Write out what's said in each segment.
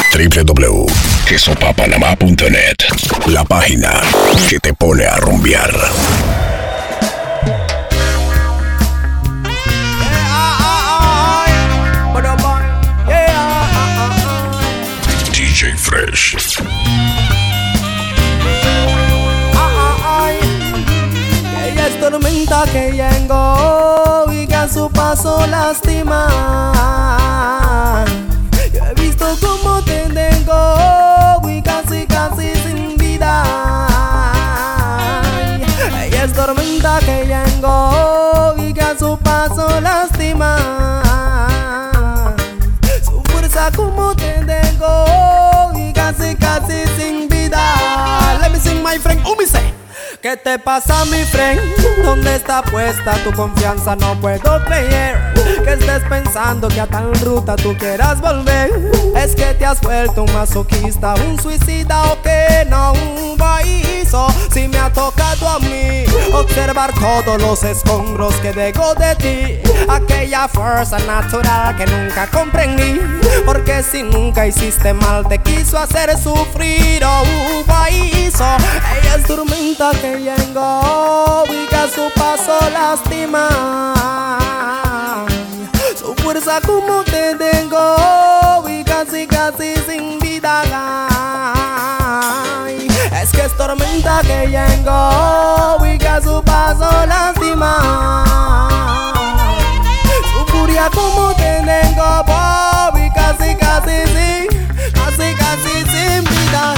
www.quesopapanamá.net, la página que te pone a rumbear. DJ Fresh. Ella es tormenta que llegó y que a su paso lastima. Yo he visto cómo te tengo y casi sin vida. Ella es tormenta que llegó y que a su paso lastima. Su fuerza como te tengo y casi sin vida. Let me sing my friend, say. ¿Qué te pasa, mi friend? ¿Dónde está puesta tu confianza? No puedo creer que estés pensando que a tal ruta tú quieras volver. Es que te has vuelto un masoquista, un suicida o que no un baízo. Si me ha tocado a mí observar todos los escombros que dejo de ti, aquella fuerza natural que nunca comprendí, porque si nunca hiciste mal te quiso hacer sufrir, oh baízo. Ella es tormenta que llegó y que a su paso lastima. Su fuerza como te tengo y casi sin vida. Es que es tormenta que llegó y que a su paso lastima. Su furia como te tengo y casi sin vida.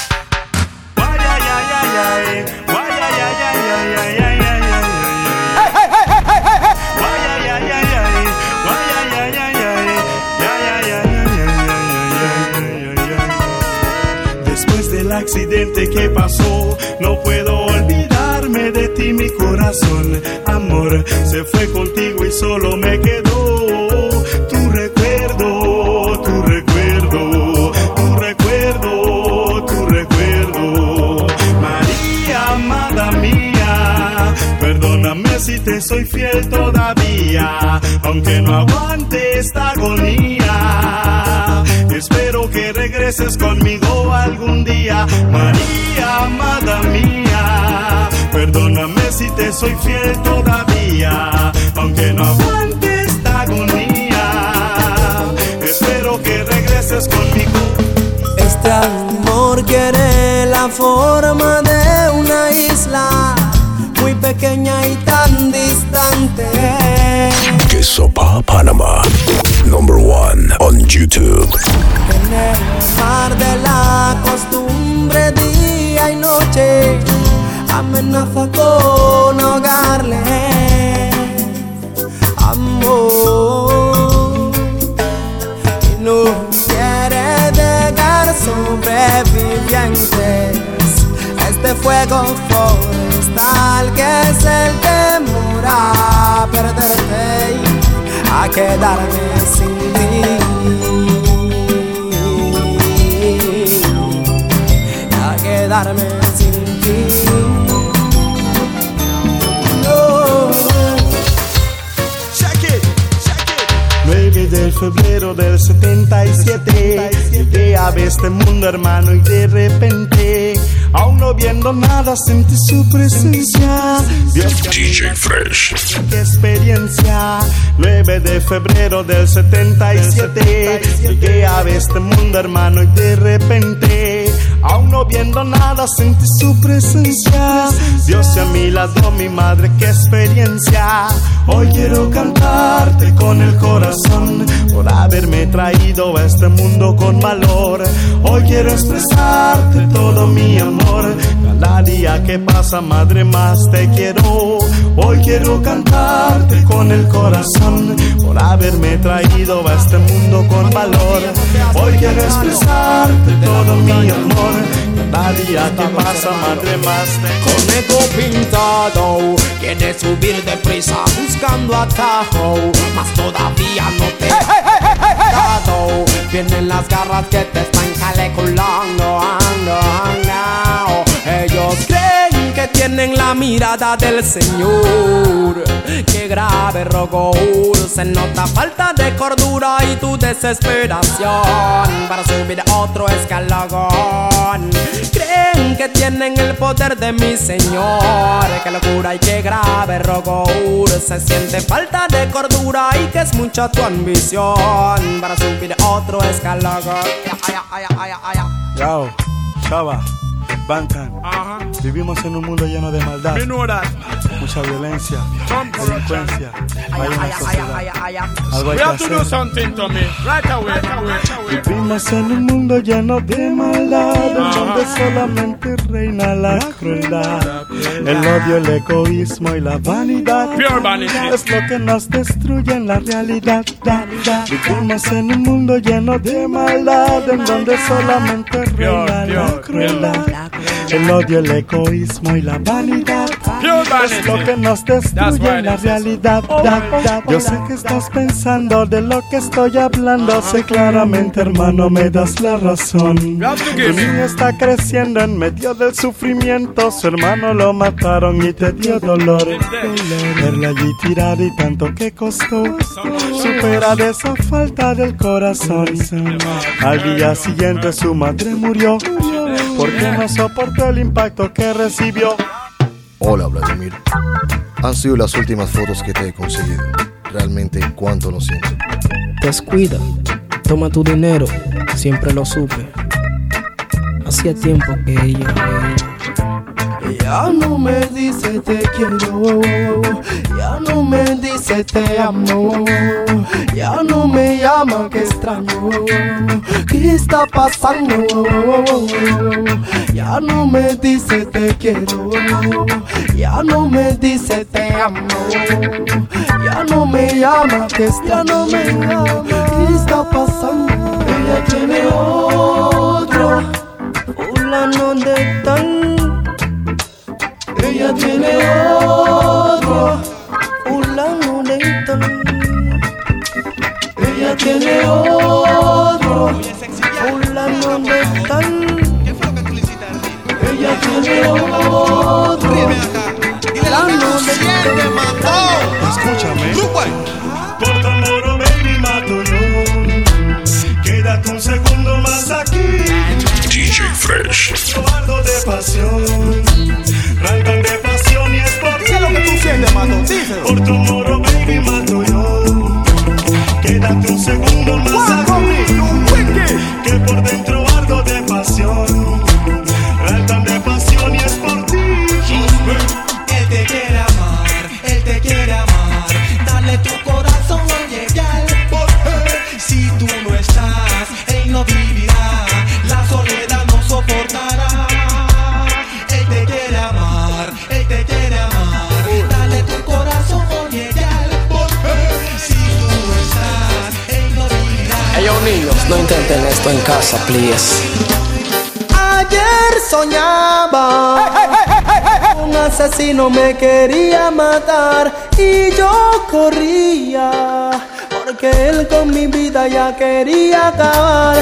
Después del accidente que pasó, no puedo olvidarme de ti, mi corazón. Amor, se fue contigo y solo me quedó tu recuerdo, tu recuerdo, tu recuerdo, tu recuerdo. María, amada mía, perdóname si te soy fiel todavía, aunque no aguante esta agonía. Espero que regreses conmigo algún día. María, amada mía, perdóname si te soy fiel todavía, aunque no aguante esta agonía. Espero que regreses conmigo. Este amor quiere la forma de una isla muy pequeña y tan distante. Quesopa Panama, #1 on YouTube. En el mar de la costumbre, día y noche, amenaza con ahogarle. Amor, y no quiere dejar sobrevivientes. Este fuego forestal que es el temor a perderte, a quedarme sin ti, a quedarme sin ti. No. Check it, check it. 9 de febrero del 77, llegué a ver este mundo, hermano, y de repente, aún no viendo nada, sentí su presencia. Dios, DJ Fresh. qué experiencia. 9 de febrero del 77, llegué a ver este mundo, hermano, y de repente, aún no viendo nada, sentí su presencia. Dios a mi lado, mi madre, qué experiencia. Hoy quiero cantarte con el corazón por haberme traído a este mundo con valor. Hoy quiero expresarte todo mi amor. Cada día que pasa, madre, más te quiero. Hoy quiero cantarte con el corazón por haberme traído a este mundo con valor. Hoy quiero expresarte todo mi amor. Cada día que pasa, madre, más te quiero. Conejo pintado quiere subir deprisa buscando atajo, mas todavía no te he dado. Vienen las garras que te están caleculando. Ellos creen que tienen la mirada del Señor. Qué grave rogor, se nota falta de cordura y tu desesperación para subir a otro escalón. Creen que tienen el poder de mi señor, que locura y que grave rogor. Se siente falta de cordura y que es mucha tu ambición para subir otro escalón. Yao, Chava, Bantan. Vivimos en un mundo lleno de maldad, mucha violencia, delincuencia. Hay una sociedad. Algo hay que hacer. Vivimos en un mundo lleno de maldad, donde solamente reina la crueldad, el odio, el egoísmo y la vanidad. Es lo que nos destruye en la realidad. Vivimos en un mundo lleno de maldad, en donde solamente reina la crueldad, el odio, el egoísmo y la vanidad. Es lo que nos destruye en la realidad. Yo sé que estás pensando de lo que estoy hablando. Sé claramente, hermano, me das la razón. Tu niño está creciendo en medio del sufrimiento. Su hermano lo mataron y te dio dolor. Verla allí tirada y tanto que costó superar esa falta del corazón. Al día siguiente su madre murió porque no soportó el impacto que recibió. Hola, Vladimir. Han sido las últimas fotos que te he conseguido. Realmente cuánto lo siento. Descuida, toma tu dinero, siempre lo supe. Hacía tiempo que ella ya no me dice te quiero, ya no me dice te amo, ya no me llama que extraño. ¿Qué está pasando? Ya no me dice te quiero, ya no me dice te amo, ya no me llama que extraño. ¿Qué está pasando? Ella tiene otro fulano de tal. Ella tiene otro fulano de tal. Ella tiene otro fulano de tal. Ella tiene otro fulano de tal. Escúchame. Por tu amor, oh baby, mato yo. Quédate un segundo más aquí. DJ Fresh. Guardo de pasión, rantan de pasión y es por ti. ¿Qué es lo que tú sientes, mato? Díselo. Por tu amor, oh baby, mato yo. Quédate un segundo más aquí. Que por dentro ardo de pasión, rantan de pasión y es por ti. Él te quiere amar, él te quiere amar. Dale tu corazón a llegar. Si tú no estás, él no vivirá. La soledad no soportará. Él te quiere amar, él te quiere amar. Dale tu corazón a llegar. Si tú no estás, él no vivirá. Ellos niños, no intenten esto en casa, please. Ayer soñaba, un asesino me quería matar y yo corría, porque él con mi vida ya quería acabar.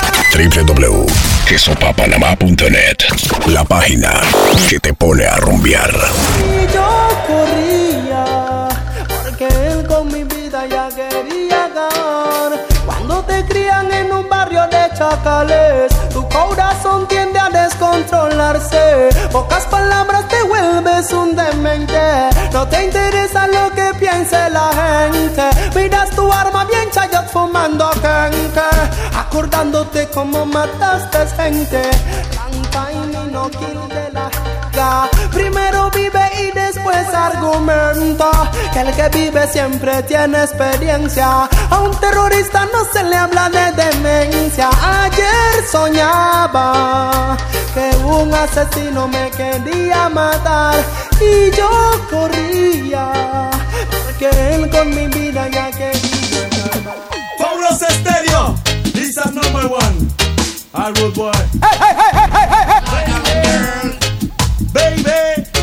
www.quesopapanamá.net, la página que te pone a rumbear. Y yo corría, porque él con mi vida ya quería acabar. Cuando te crían en un barrio de chacales, tu corazón tiende a descontrolarse. Pocas palabras te vuelves un demente. No te interesa lo que piense la gente. Miras tu arma bien chayot fumando kenke, acordándote cómo mataste gente. Canta y no kill de la ga. Primero vive y después argumenta, que el que vive siempre tiene experiencia. A un terrorista no se le habla de demencia. Ayer soñaba que un asesino me quería matar y yo corría, porque él con mi vida ya quería acabar. Fauros Estéreo, this is number one. I road boy. Baby,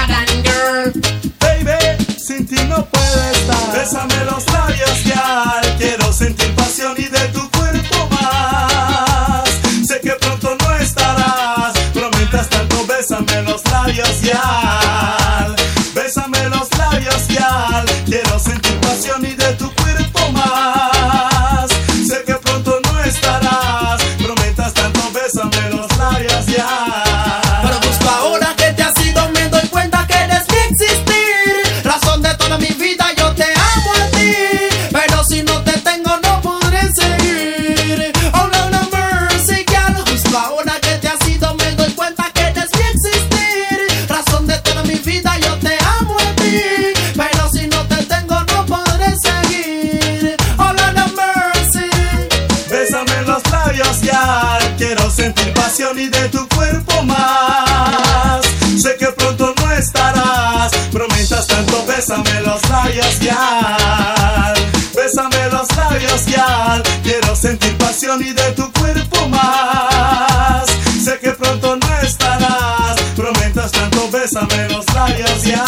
baby, sin ti no puedo estar. Bésame los labios ya, quiero sentir pasión y de tu cuerpo más. Sé que pronto no estarás, pero mientras tanto bésame los labios ya. Bésame los labios ya, quiero sentir pasión y de tu cuerpo más. Sé que pronto no estarás, pero mientras pasión y de tu cuerpo más. Sé que pronto no estarás, pero mientras tanto bésame los labios ya. Bésame los labios ya. Quiero sentir pasión y de tu cuerpo más. Sé que pronto no estarás, pero mientras tanto bésame los labios ya.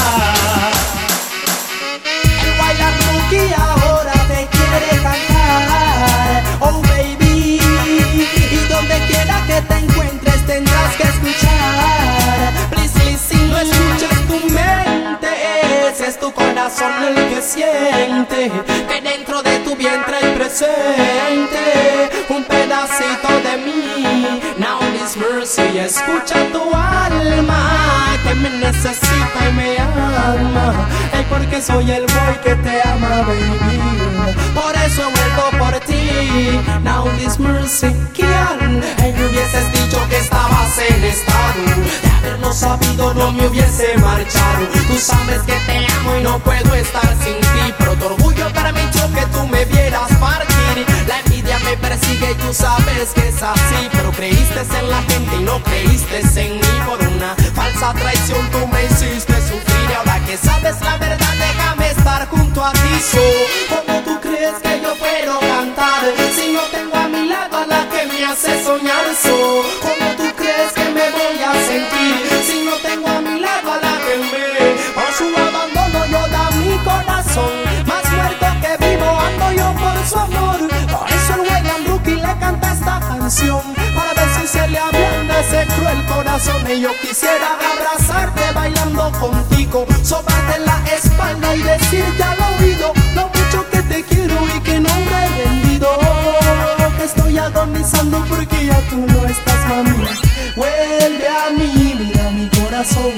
El bailar rookie ahora te quiere cantar, oh baby. Y donde quiera que te encuentres tendrás que escuchar. Please listen, no escuches tu mente, ese es tu corazón el que siente que dentro de tu vientre hay presente un pedacito de mí. Now this mercy, escucha tu alma que me necesita y me ama. Ay, porque soy el boy que te ama, baby. Por eso he vuelto por ti. Now this mercy, ¿quién? Ay, me hubieses dicho que estabas en estado de haberlo sabido, no me hubiese marchado. Tú sabes que te amo y no puedo estar sin ti, pero tu orgullo permitió que tú me vieras partir. La envidia me persigue y tú sabes que es así, pero creíste en la gente y no creíste en mí. Por una falsa traición tú me hiciste sufrir, y ahora que sabes la verdad déjame estar junto a ti. ¿Cómo tú crees que yo puedo cantar si no tengo a mi lado a la que me hace soñar? ¿Cómo tú crees que me voy a sentir si no tengo a mi lado a la que me por su abandono yo da mi corazón? Más muerto que vivo ando yo por su amor. Por eso el William Rookie le canta esta canción, para ver si se le ablanda ese cruel corazón. Y yo quisiera abrazarte bailando contigo, sobarte la espalda y decirte al oído lo mucho que te quiero y que no me he rendido, que estoy agonizando porque ya tú no estás, mami. Vuelve a mí, mira mi corazón.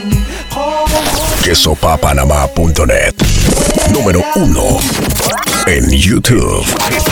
Quesopapanamá.net. Número 1 en YouTube.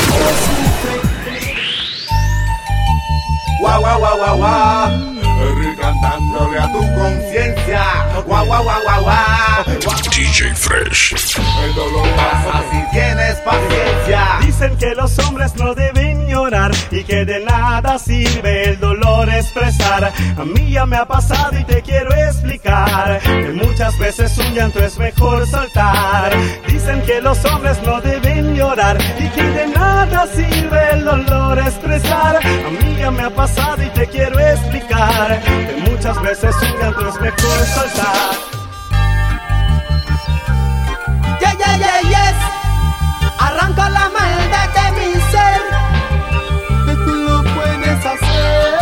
Guau, guau, guau, guau, guau. Cantándole a tu conciencia. Guau, guau, guau, guau, guau. DJ Fresh. El dolor pasa si tienes paciencia. Dicen que los hombres no deben llorar y que de nada sirve el dolor expresar. A mí ya me ha pasado y te quiero explicar que muchas veces un llanto es mejor soltar. Dicen que los hombres no deben llorar y que de nada sirve el dolor expresar. A mí ya me ha pasado y te quiero explicar que muchas veces un llanto es mejor soltar. Yeah, yeah, yeah, yes. Arranca la maldad de mi ser, que tú lo puedes hacer.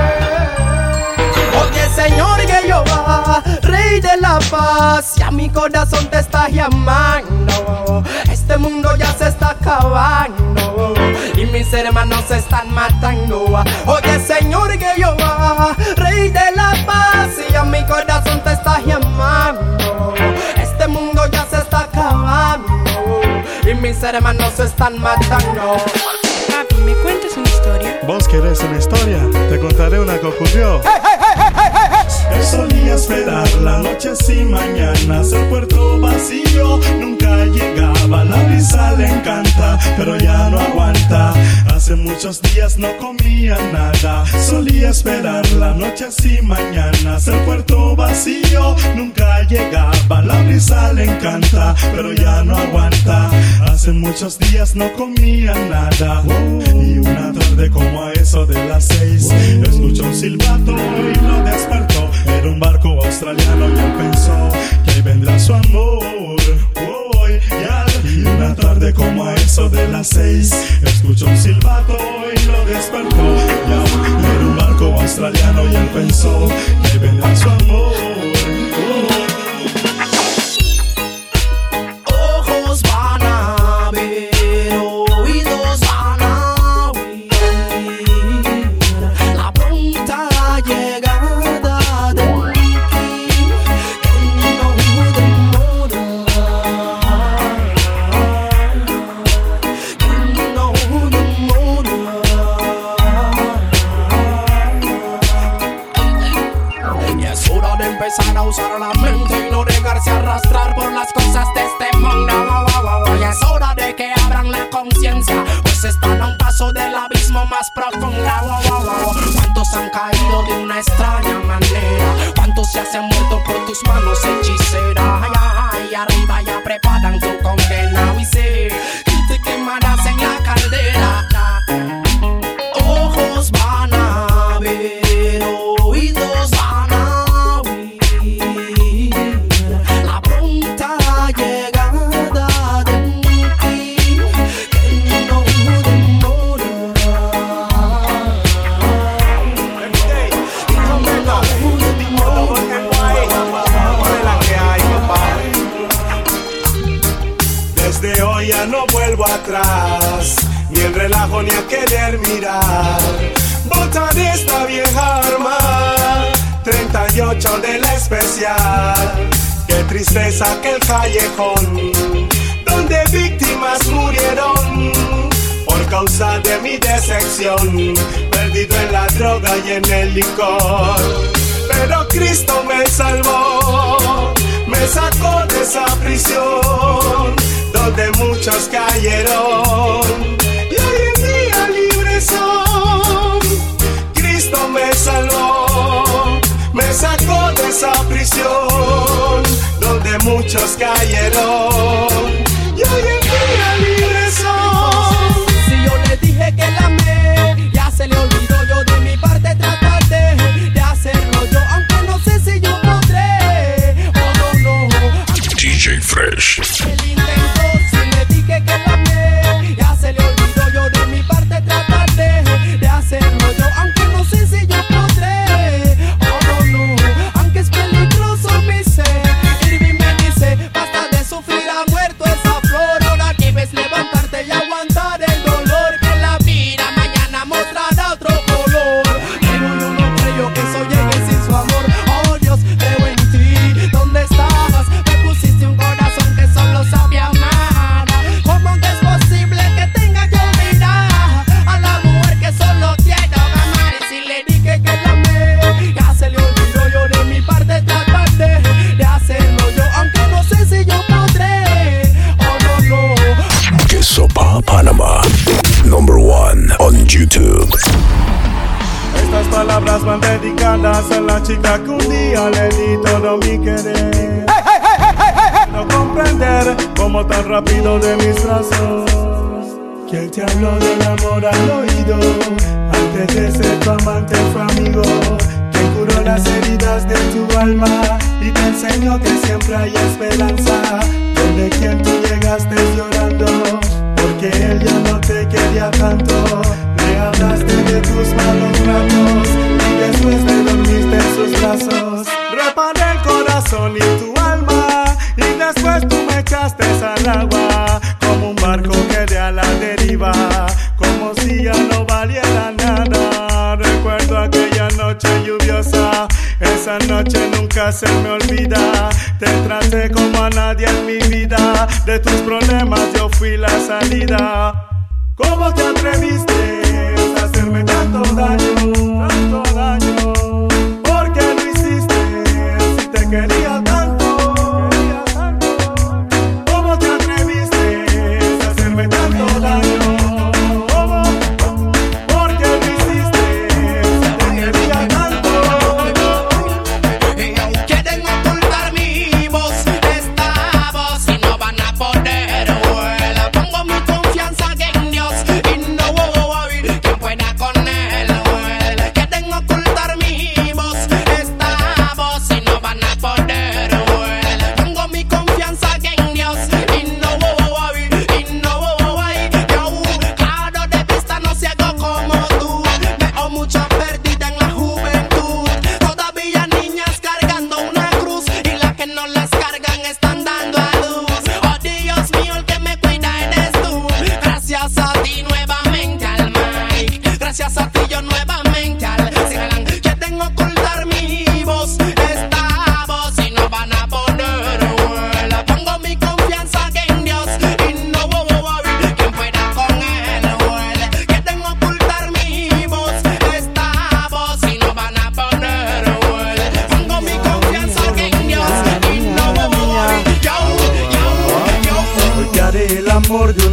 Oye, Señor Jehová, Rey de la paz, ya mi corazón te está llamando. Este mundo ya se está acabando y mis hermanos se están matando. Oye, Señor Jehová, Rey de la paz, ya mi corazón te está llamando. Este mundo ya se está acabando y mis hermanos se están matando. Papi, ¿me cuentas una historia? ¿Vos querés una historia? Te contaré una que ocurrió. Él solía esperar la noche sin mañanas, el puerto vacío nunca llegaba, la brisa le encanta, pero ya no aguanta. Hace muchos días no comía nada, solía esperar la noche sin mañanas, el puerto vacío nunca llegaba, la brisa le encanta, pero ya no aguanta. Hace muchos días no comía nada, y una tarde como a eso de las 6, escuchó un silbato y lo despertó. Era un barco australiano y él pensó que ahí vendrá su amor. Y una tarde como a eso de las 6, escuchó un silbato y lo despertó. Era un barco australiano y él pensó que ahí vendrá su amor. Ojos van a ver, oídos van a oír la pronta llegada del King que no demora, que no demora. Y es hora de empezar a usar la mente y no dejarse arrastrar por las cosas de este mundo. Y es hora de que abran la conciencia, pues están a un paso del abismo más profundo. ¿Cuántos han caído de una se han muerto por tus manos hechicera. Ay, ay, arriba ya preparan tu condena. Y sé que te quemarás en la caldera. Ojos van a ver, oídos van a oír la pronta llegada de un fin que no Desde hoy ya no vuelvo atrás, ni el relajo ni a querer mirar. Botaré esta vieja arma, 38 de la especial. Qué tristeza aquel callejón, donde víctimas murieron por causa de mi decepción, perdido en la droga y en el licor. Pero Cristo me salvó, me sacó de esa prisión donde muchos cayeron y hoy en día libres son. Cristo me salvó, me sacó de esa prisión donde muchos cayeron y hoy en día libres son. Si yo le dije que la amé, ya se le olvidó. Yo de mi parte trataré de hacerlo yo, aunque no sé si yo podré o no. DJ Fresh. El intento, si le dije que la amé, ya se le olvidó. Yo de mi parte trataré de hacerlo yo, aunque no sé si yo podré o no. Aunque es peligroso mi ser, Irving me dice, basta de sufrir, ha muerto esa flor. Ahora debes levantarte y aguantar el dolor, que la vida mañana mostrará otro color. Pero yo no creo que eso llegue sin su amor. Oh Dios, creo en ti, ¿dónde estabas? Me pusiste un corazón que solo sabía amar. ¿Cómo que es posible que tenga que olvidar a la mujer que solo quiero amar? Y si le dije que la amé, ya se le olvidó. Yo de mi parte trataré de hacerlo yo, aunque no sé si yo podré o no. Quesopa Panama, #1 on YouTube. Estas palabras van dedicadas a la chica que un día le di todo mi querer. No comprender cómo tan rápido de mis brazos. ¿Quién te habló del amor al oído? Antes de ser tu amante fue amigo. ¿Quién curó las heridas de tu alma? Y te enseñó que siempre hay esperanza. Donde quien tú llegaste llorando, porque él ya no te quería tanto. Le hablaste de tus malos ratos y después te dormiste en sus brazos. Reparé el corazón y tu alma, y después tú me echaste al agua, como un barco que de a la deriva, como si ya no valiera nada. Recuerdo aquella noche lluviosa, esa noche nunca se me olvida. Te traté como a nadie en mi vida, de tus problemas yo fui la salida. ¿Cómo te atreviste a hacerme tanto daño, tanto daño? ¿Por qué lo hiciste si te quería tanto, quería tanto? ¿Cómo te atreviste a hacerme tanto daño? ¿Cómo? ¿Por qué lo hiciste si te quería tanto? quieren ocultar mi voz, esta voz, y no van a poder. Well, pongo mi confianza en Dios y no voy, quien pueda con él. Well, quieren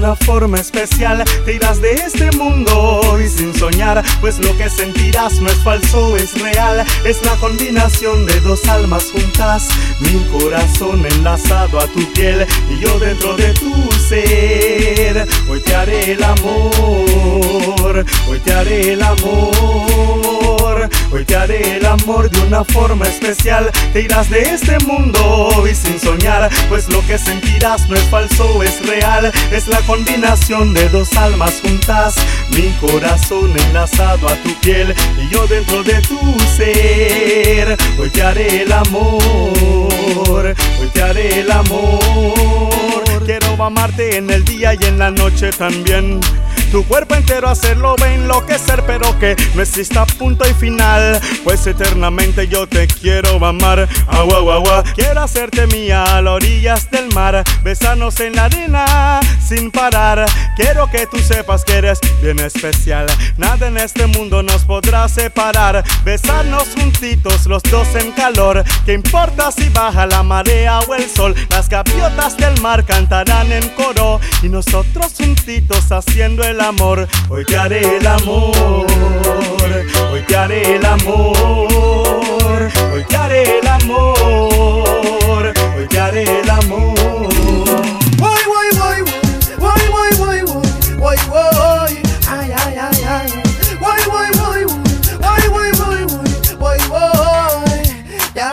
una forma especial. Te irás de este mundo y sin soñar, pues lo que sentirás no es falso, es real. Es la combinación de dos almas juntas, mi corazón enlazado a tu piel y yo dentro de tu ser. Hoy te haré el amor, hoy te haré el amor, hoy te haré el amor de una forma especial. Te irás de este mundo y sin soñar, pues lo que sentirás no es falso, es real. Es la combinación de dos almas juntas, mi corazón enlazado a tu piel y yo dentro de tu ser. Hoy te haré el amor, hoy te haré el amor. Quiero amarte en el día y en la noche también. Tu cuerpo entero hacerlo va a enloquecer, pero que no exista punto y final, pues eternamente yo te quiero amar. Agua, agua, agua. Quiero hacerte mía a las orillas del mar, besarnos en la arena sin parar. Quiero que tú sepas que eres bien especial, nada en este mundo nos podrá separar. Besarnos juntitos los dos en calor, ¿qué importa si baja la marea o el sol? Las gaviotas del mar cantarán en coro y nosotros juntitos haciendo el amor. Hoy te haré el amor, hoy te haré el amor, hoy te haré el amor, hoy te haré el amor. Voy, voy, voy, voy, voy, voy, voy, voy, ay, ay, ay, ay. Voy, voy, voy, voy, voy, voy, voy, voy, ya.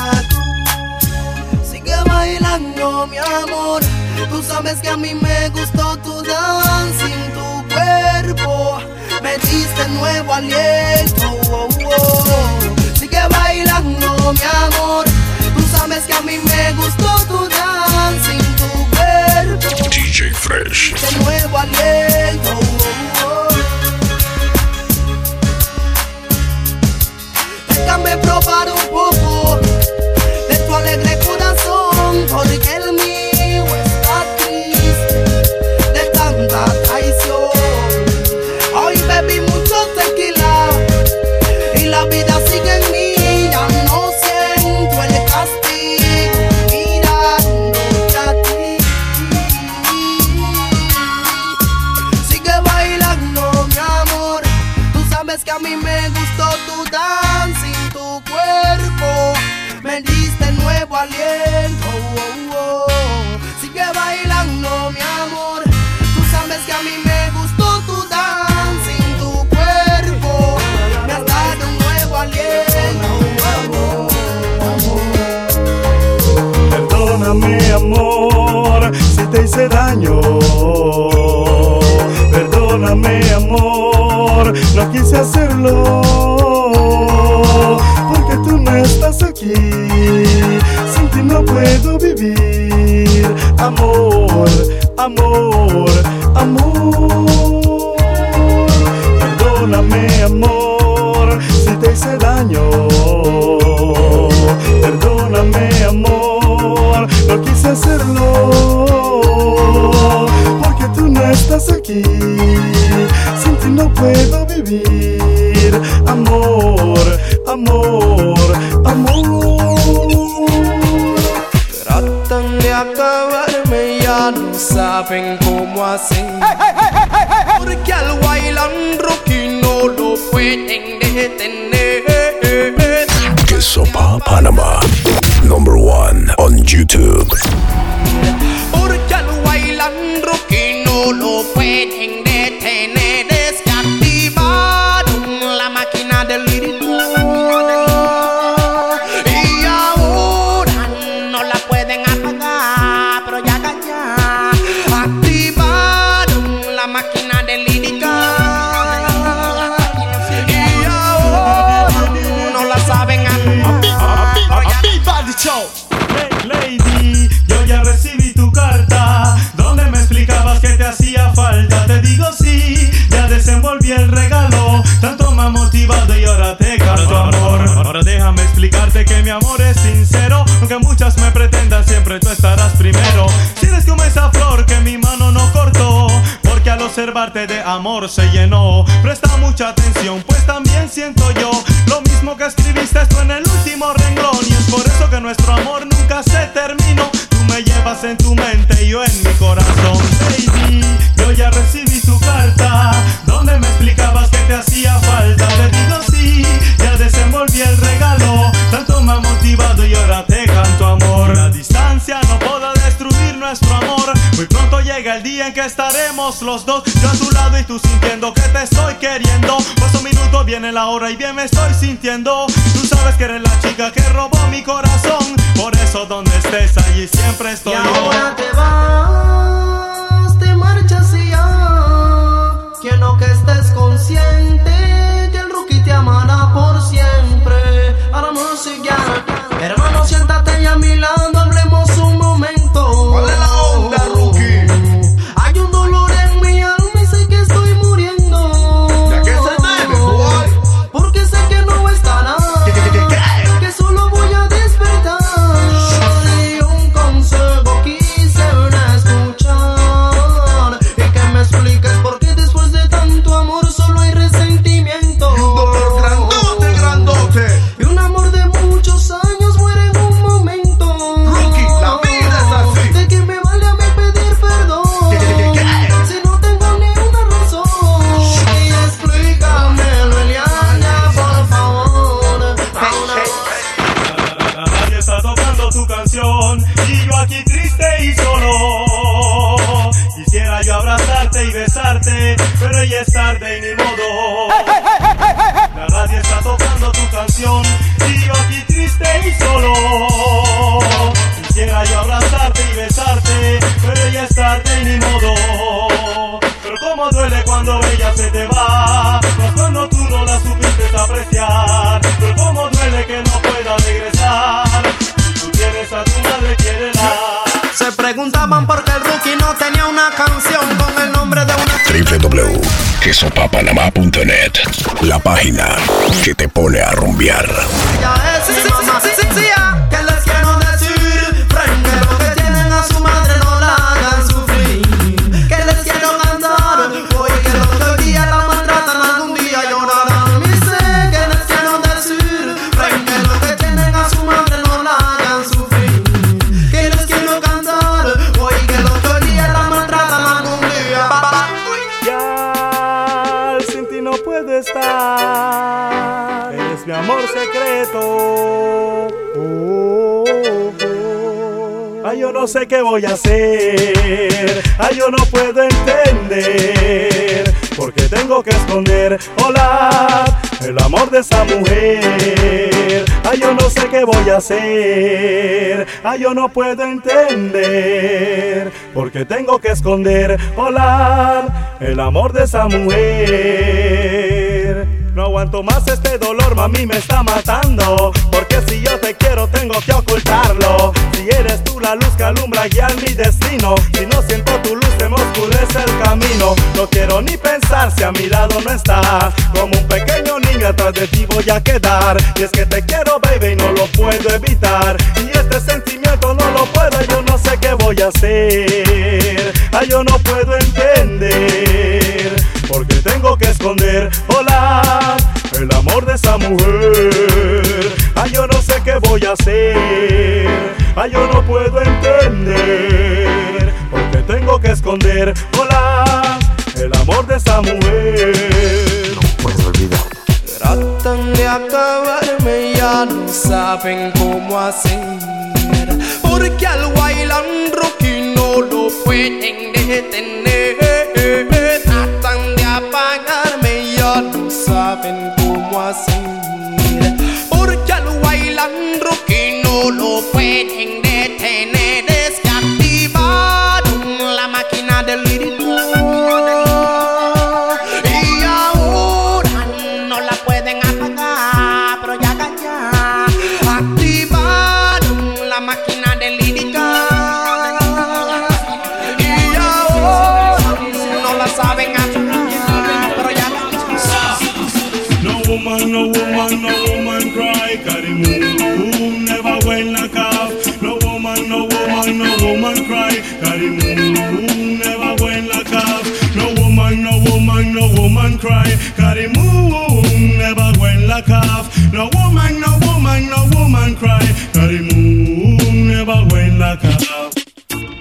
Sigue bailando, mi amor. Tú sabes que a mí me gustó tu dancing, tu cuerpo me diste nuevo aliento. Oh, oh. Sigue bailando, mi amor. Tú sabes que a mí me gustó tu dancing, tu cuerpo DJ Fresh. de nuevo aliento. Oh, oh. Déjame probar un poco de tu alegre corazón, porque el mío está triste de tanta traición. Hoy bebí mucho tequila y la vida sigue en mí. Ya no siento el castigo mirándote a ti. Sigue bailando, mi amor. Tú sabes que a mí me gustó tu dancing, tu cuerpo me diste nuevo aliento. Oh, oh. Sigue bailando, mi amor. Tú sabes que a mí me gustó tu dancing, tu cuerpo me has dado un nuevo aliento. Perdóname, amor, si te hice daño. Perdóname, amor, no quise hacerlo, porque tú no estás aquí. Sin ti no puedo vivir. Amor, amor, amor. Perdóname, amor, si te hice daño. Perdóname, amor, no quise hacerlo, porque tú no estás aquí. Sin ti no puedo vivir. Amor, amor, amor. Tratan de acabarme, ya no saben cómo hacen. Porque al bailandroqui no lo pueden detener. Que Sopa Panama, #1 on YouTube. Porque al bailandroqui no lo pueden detener. Es que activaron la máquina del lírico y ahora no la pueden apagar, pero ya ya activaron la máquina del lírica y ahora no la saben apagar. Hey lady, yo ya recibí tu carta, donde me explicabas que te hacía falta. Te digo sí, ya desenvolví el regalo, tanto me ha motivado y ahora te canto amor. Ahora déjame explicarte que mi amor es sincero, aunque muchas me pretendan, siempre tú estarás primero. Si eres como esa flor que mi mano no cortó, porque al observarte de amor se llenó. Presta mucha atención, pues también siento yo lo mismo que escribiste esto en el último renglón. Y es por eso que nuestro amor nunca se terminó. Tú me llevas estabas en tu mente y yo en mi corazón. Baby, yo ya recibí tu carta donde me explicabas que te hacía falta. Te digo sí, ya desenvolví el regalo, tanto me ha motivado y ahora te canto amor. La distancia no podrá destruir nuestro amor. Muy pronto llega el día en que estaremos los dos, yo a tu lado y tú sintiendo que te estoy queriendo. Paso minutos, viene la hora y bien me estoy sintiendo. Tú sabes que eres la chica que robó mi corazón, por eso donde estés allí siempre estoy yo. Y ahora te vas, te marchas y ya. Quiero que estés consciente que el Rookie te amará por siempre. Ahora no sigue, hermano, siéntate ya a mi lado, hablemos un momento. ¿Cuál es la onda, Rookie? Hay un dolor en mi alma y sé que estoy muriendo. ¿De qué se debe, boy? Porque sé que no estarás, que solo voy a despertar. Y un consejo quisiera escuchar, y que me expliques por qué después de tanto amor solo hay resentimiento. Y un dolor grandote, grandote. Y un amor de muchos años muere en un momento. Rookie, la vida es así. ¿De qué me vale a mí pedir perdón si no tengo ni una razón? Y explícamelo, Eliana, por favor. Nadie está tocando tu canción y yo aquí triste y solo. Quisiera yo abrazarte y besarte, pero ya es tarde y ni modo. Nadie está tocando tu canción y yo aquí triste y solo. Quisiera yo abrazarte y besarte, pero ya es tarde y ni modo. Pero cómo duele cuando ella se te va, más cuando tú no la supiste apreciar. Pero cómo duele que no pueda regresar, tú tienes a tu madre, quiérela. Se preguntaban por qué el Rookie no tenía una canción con el nombre de una www.quesopapanamá.net, la página que te pone a rumbear. ya es mi mamá. Que les quiero decir, frente a lo que tienen a su madre no la hagan sufrir. Que les quiero cantar, hoy que el otro día la maltratan, algún día llorarán. Y sé que les quiero decir, frente a lo que tienen a su madre no la hagan sufrir. Que les quiero cantar, hoy que el otro día la maltratan, algún día. Ya sin ti no puedo estar, eres mi amor secreto. Ay, yo no sé qué voy a hacer, ay, yo no puedo entender por qué tengo que esconder, hola, el amor de esa mujer. Ay, yo no sé qué voy a hacer, ay, yo no puedo entender por qué tengo que esconder, hola, el amor de esa mujer. No aguanto más este dolor, mami, me está matando. Porque si yo te quiero, tengo que ocultarlo. Si eres tú la luz que alumbra, guiar mi destino. Si no siento tu luz, se me oscurece el camino. No quiero ni pensar si a mi lado no estás. Como un pequeño niño atrás de ti voy a quedar. Y es que te quiero, baby, y no lo puedo evitar. Y este sentimiento no lo puedo, yo no sé qué voy a hacer. Ay, yo no puedo entender porque tengo que esconder, hola, el amor de esa mujer. Ay, yo no sé qué voy a hacer. Ay, yo no puedo entender porque tengo que esconder, hola, el amor de esa mujer. No puedo olvidar. Tratan de acabarme, ya no saben cómo hacer. Porque al Wayland Rookie no lo pueden detener. Tratan de apagarme, ya no saben cómo hacer. Porque al Wayland Rookie no lo pueden detener. Es que activaron la máquina del lírico. Y ahora no la pueden apagar, pero ya calla. Activaron la máquina del lírica. Y ahora no la saben apagar, pero ya calla. No woman, no woman, no woman cry, Karimu, never win la calf. No woman, no woman, no woman cry, Karimu, never win la calf. No woman, no woman, no woman cry, Karimu, never win la calf. No woman, no woman, no woman cry, Karimu, never win la calf.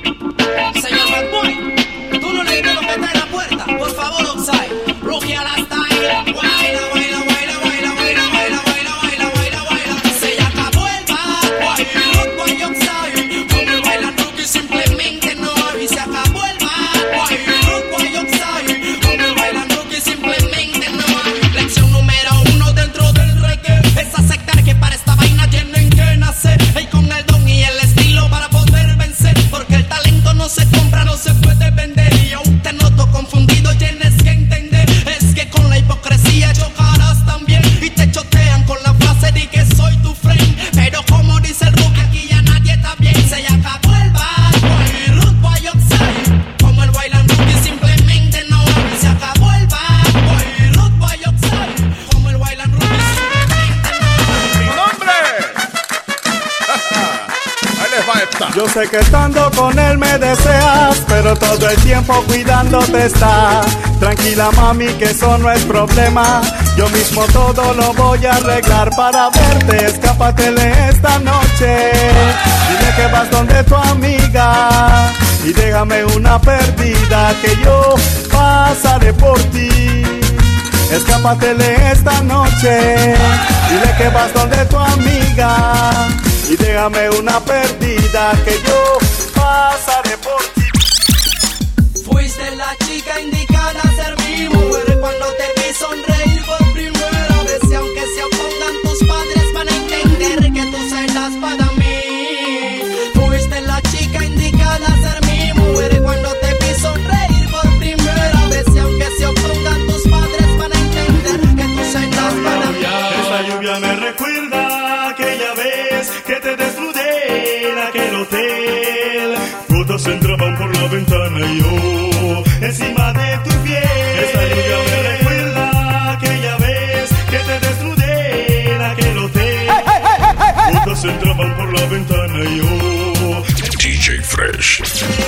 Yo sé que estando con él me deseas, pero todo el tiempo cuidándote está. Tranquila mami, que eso no es problema. Yo mismo todo lo voy a arreglar para verte. Escápatele esta noche. Dile que vas donde tu amiga y déjame una perdida, que yo pasaré por ti. Escápatele esta noche. Dile que vas donde tu amiga y déjame una perdida, que yo pasaré por ti. Fuiste la chica indicada a ser mi mujer cuando te vi sonreír por primera vez. Y aunque se opongan tus padres van a entender que tú serás para mí. Fuiste la chica indicada a ser mi mujer cuando te vi sonreír por primera vez. Y aunque se opongan tus padres van a entender que tú serás para mí. Esta lluvia me recuerda aquella vez que te desnudé en aquel hotel. Gotas entraban por la ventana y yo encima de tu piel. Esta lluvia me recuerda aquella vez que te desnudé en aquel hotel. Gotas entraban por la ventana y yo. DJ Fresh.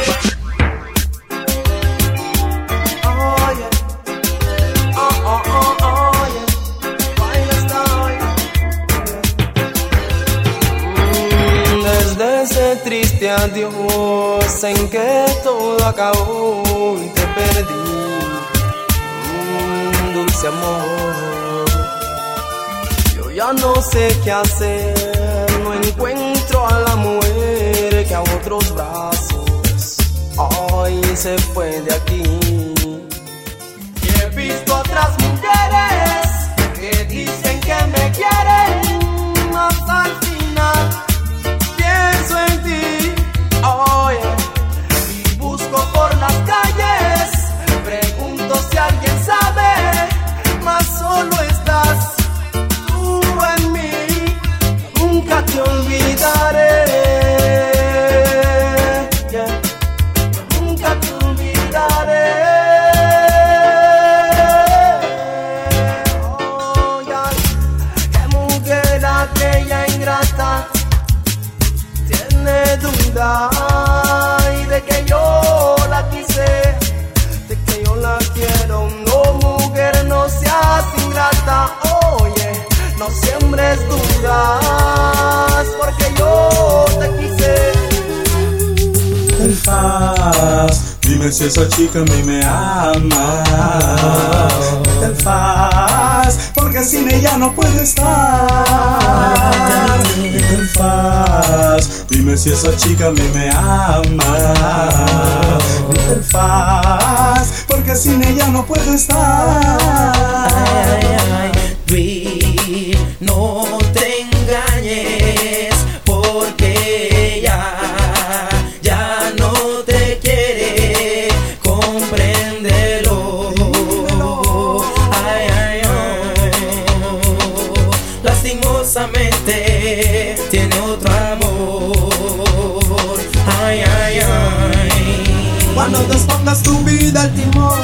Desde ese triste adiós en que todo acabó y te perdí, dulce amor. Yo ya no sé qué hacer, no encuentro a la mujer que a otros brazos hoy se fue de aquí. Y he visto otras mujeres que dicen que me quieren, más al final pienso en ti, oh yeah. Y busco por las calles, pregunto si alguien sabe, mas solo estás tú en mí, nunca te olvidaré, yeah. Nunca te olvidaré, oh yeah. Qué mujer aquella ingrata, tiene duda y de que yo la quise, de que yo la quiero. No, mujer, no seas ingrata, oye, no siembres dudas, porque yo te quise. En paz, dime si esa chica a mí me ama. En paz, porque sin ella no puedo estar. En paz, dime si esa chica a mí me ama. En paz, porque sin ella no puedo estar. Luis, no te engañes, porque ya no te quiere, compréndelo. Ay, ay, ay. Lastimosamente tiene otro amor. Ay, ay, ay. Cuando dispongas tu vida al timón,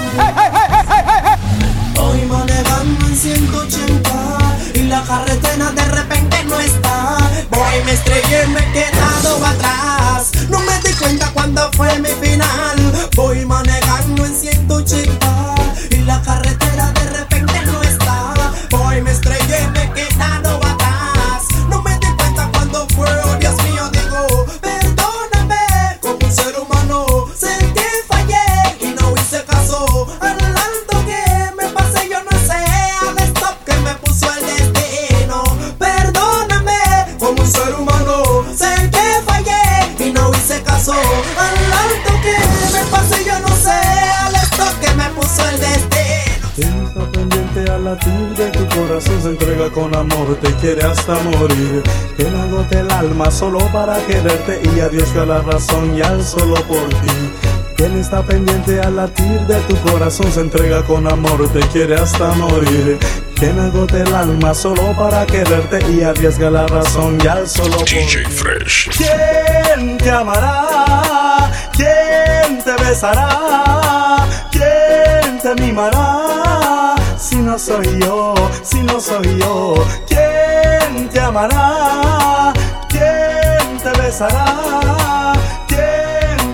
voy manejando en 180 y la carretera de repente no está. Voy, me estrellé, me he quedado atrás. No me di cuenta cuando fue mi final. Voy manejando en 180 y la carretera de repente no está. Voy, me estrellé, me he quedado atrás. No me di cuenta cuando fue, oh Dios mío, digo, perdóname, como un ser humano sé que fallé y no hice caso al alto que me pasé, yo no sé, al stop que me puso el destino. Perdóname, como un ser humano sé que fallé y no hice caso al alto que me pasé, yo no sé, al stop que me puso el destino. Está pendiente al latir de tu corazón, se entrega con amor, te quiere hasta morir. Que no agote el alma solo para quererte y a Dios dio la razón y al solo por ti. Quien está pendiente al latir de tu corazón, se entrega con amor, te quiere hasta morir. Que no agote el alma solo para quererte y arriesga la razón y al solo por ti. DJ Fresh. ¿Quién te amará? ¿Quién te besará? ¿Quién te mimará? Si no soy yo, si no soy yo. ¿Quién te amará? ¿Quién te besará?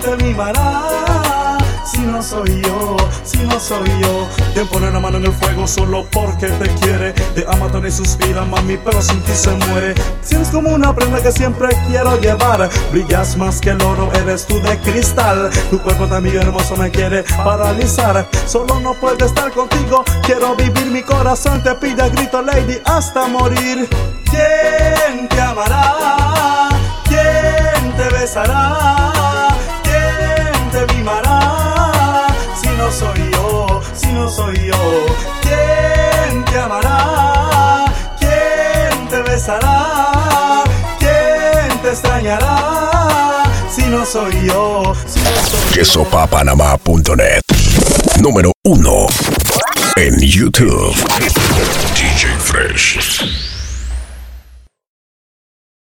te mimará? Si no soy yo, si no soy yo. ¿Quién pone la mano en el fuego solo porque te quiere? Te ama, te suspira, mami, pero sin ti se muere. Si eres como una prenda que siempre quiero llevar, brillas más que el oro, eres tú de cristal. Tu cuerpo también hermoso me quiere paralizar. Solo no puedo estar contigo, quiero vivir, mi corazón te pide a grito, lady, hasta morir. ¿Quién te amará? ¿Quién te besará? ¿Quién te mimará? Si no soy yo, si no soy yo. ¿Quién te amará? ¿Quién te besará? ¿Quién te extrañará? Si no soy yo, si no soy yo. Quesopapanamá.net. Número 1 en YouTube. DJ Fresh.